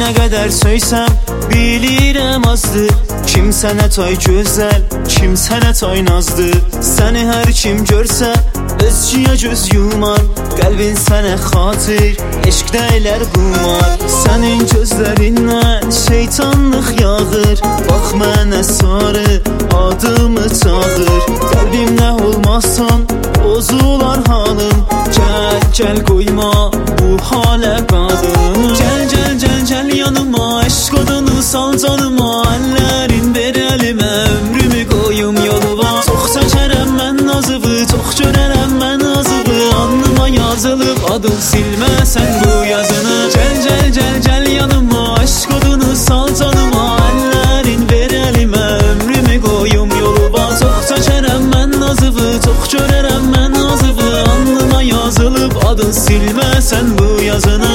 Nə qədər söysəm bilirəm azdır. Kim sənə toy gözəl, kim sənə toy nazdır. Səni hər kim görsə özcüyə göz yumar. Qəlbin sənə xatir, eşqdə elər qumar. Sənin gözlərindən şeytanlıq yağır. Bax mənə sarı adımı çağır. Qəlbimlə olmazsan bozular halım. Gəl, gəl qoyma bu halə qalım. Gəl, gəl, gəl, gəl yanıma, eşq odunu sal canıma. Əllərin ver əlimə, ömrümü qoyum yoluma. Çox çəkərəm mən nazıvı, çox görərəm mən azıvı. Alnıma yazılıb adın silməsən bu yazını. Gəl, gəl, gəl, gəl yanıma, eşq odunu sal canıma. Əllərin ver əlimə, ömrümü qoyum yoluma. Çox çəkərəm mən nazıvı, çox görərəm mən azıvı. Alnıma yazılıb adın silməsən bu yazını.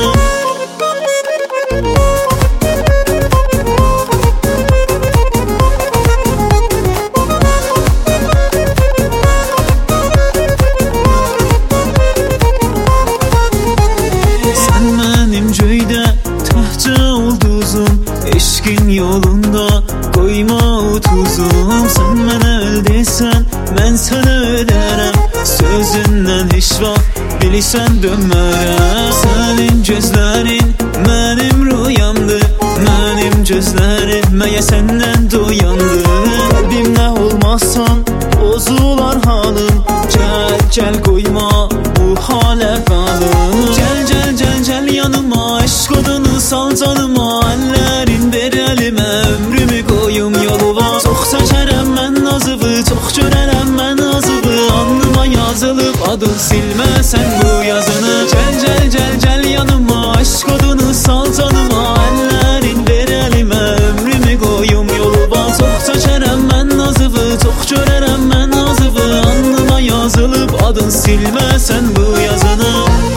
Eşqin yolunda qoyma o tuzum. Sən mənə öl desən, mən sənə ölərəm. Sözündən heç vaxt bilirsən dönmərəm. Sənin gözlərin mənim rüyamdır. Mənim gözlərim məyə səndən doyandı. Qəlbimlə olmazsan bozular halım. Gəl, gəl qoyma bu halə qalım. Gəl, gəl, gəl, gəl yanıma, eşq odunu sal canıma. Əllərin ver əlimə, ömrümü qoyum yoluma. Çox çəkərəm mən nazıvı, çox görərəm mən azıvı. Alnıma yazılıb adın silməsən bu yazını. Gəl, gəl, gəl, gəl yanıma, eşq odunu sal canıma. Əllərin ver əlimə, ömrümü qoyum yoluma. Çox çəkərəm mən nazıvı, çox görərəm mən azıvı. Alnıma yazılıb adın silməsən bu yazını.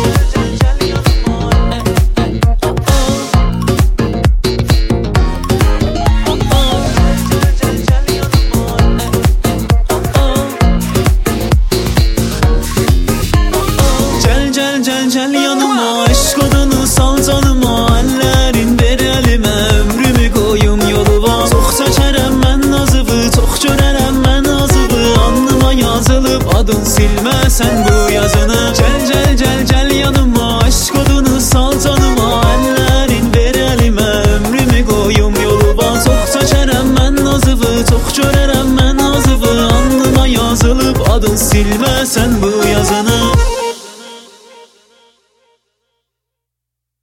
Gəl yanıma, eşq odunu sal canıma. Əllərin ver əlimə, ömrümü qoyum yoluma. Çox çəkərəm mən nazıvı, çox görərəm mən azıvı. Alnıma yazılıb adın silməsən bu yazını. Gəl, gəl, gəl, gəl yanıma, eşq odunu sal canıma. Əllərin ver əlimə, ömrümü qoyum yoluma. Çox çəkərəm mən nazıvı, çox görərəm mən azıvı. Alnıma yazılıb adın silməsən bu